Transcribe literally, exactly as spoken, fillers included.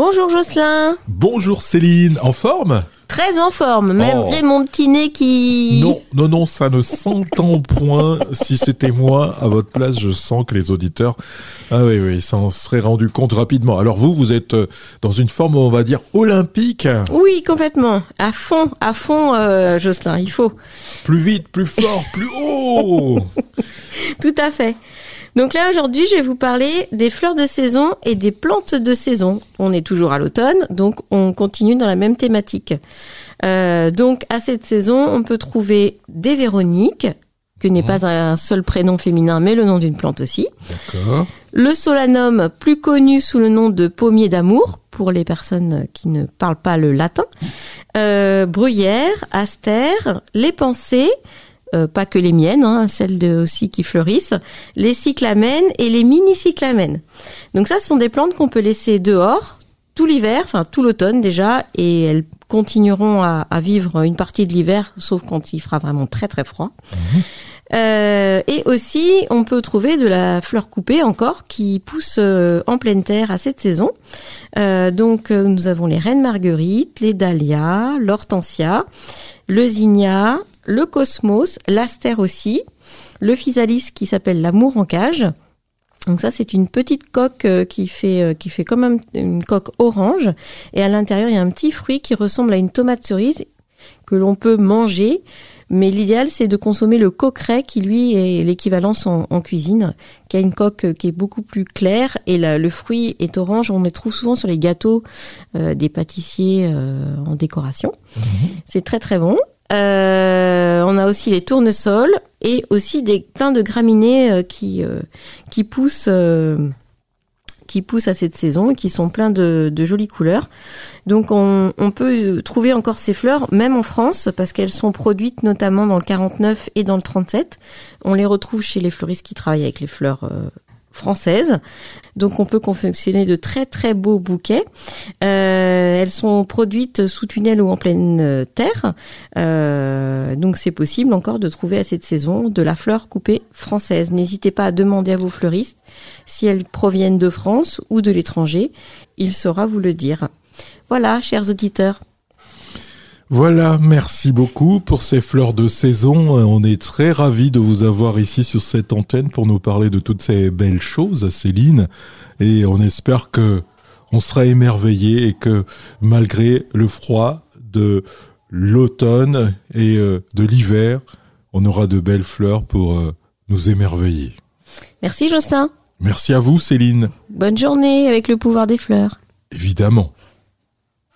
Bonjour Jocelyn. Bonjour Céline, en forme ? Très en forme, malgré oh. mon petit nez qui... Non, non, non, ça ne s'entend point. Si c'était moi, à votre place, je sens que les auditeurs, ah oui, oui, s'en seraient rendus compte rapidement. Alors vous, vous êtes dans une forme, on va dire, olympique ? Oui, complètement. À fond, à fond, euh, Jocelyn, il faut. Plus vite, plus fort, plus haut. Tout à fait. Donc là, aujourd'hui, je vais vous parler des fleurs de saison et des plantes de saison. On est toujours à l'automne, donc on continue dans la même thématique. Euh, donc, à cette saison, on peut trouver des véroniques, que n'est mmh. pas un seul prénom féminin, mais le nom d'une plante aussi. D'accord. Le solanum, plus connu sous le nom de pommier d'amour, pour les personnes qui ne parlent pas le latin. Euh, bruyère, astère, les pensées, Euh, pas que les miennes, hein, celles de, aussi qui fleurissent, les cyclamènes et les mini-cyclamènes. Donc ça, ce sont des plantes qu'on peut laisser dehors tout l'hiver, enfin tout l'automne déjà, et elles continueront à, à vivre une partie de l'hiver, sauf quand il fera vraiment très très froid. Mmh. Euh, et aussi, on peut trouver de la fleur coupée encore qui pousse euh, en pleine terre à cette saison. Euh, donc, euh, nous avons les reines marguerites, les dahlias, l'hortensia, le zinnia, le cosmos, l'astère aussi, le physalis qui s'appelle l'amour en cage. Donc ça, c'est une petite coque euh, qui fait euh, qui fait comme un, une coque orange, et à l'intérieur, il y a un petit fruit qui ressemble à une tomate cerise que l'on peut manger. Mais l'idéal, c'est de consommer le coqueret qui, lui, est l'équivalence en, en cuisine, qui a une coque qui est beaucoup plus claire, et la, le fruit est orange. On le trouve souvent sur les gâteaux euh, des pâtissiers euh, en décoration. Mmh. C'est très très bon. Euh, on a aussi les tournesols et aussi des plein de graminées euh, qui euh, qui poussent euh, qui poussent à cette saison et qui sont pleins de, de jolies couleurs. Donc on, on peut trouver encore ces fleurs même en France parce qu'elles sont produites notamment dans le quarante-neuf et dans le trente-sept. On les retrouve chez les fleuristes qui travaillent avec les fleurs euh, françaises. Donc on peut confectionner de très très beaux bouquets. Euh, elles sont produites sous tunnel ou en pleine terre. Euh, donc c'est possible encore de trouver à cette saison de la fleur coupée française. N'hésitez pas à demander à vos fleuristes si elles proviennent de France ou de l'étranger. Il saura vous le dire. Voilà, chers auditeurs. Voilà, merci beaucoup pour ces fleurs de saison. On est très ravis de vous avoir ici sur cette antenne pour nous parler de toutes ces belles choses, Céline. Et on espère que on sera émerveillés et que malgré le froid de l'automne et de l'hiver, on aura de belles fleurs pour nous émerveiller. Merci Jocelyn. Merci à vous Céline. Bonne journée avec le pouvoir des fleurs. Évidemment.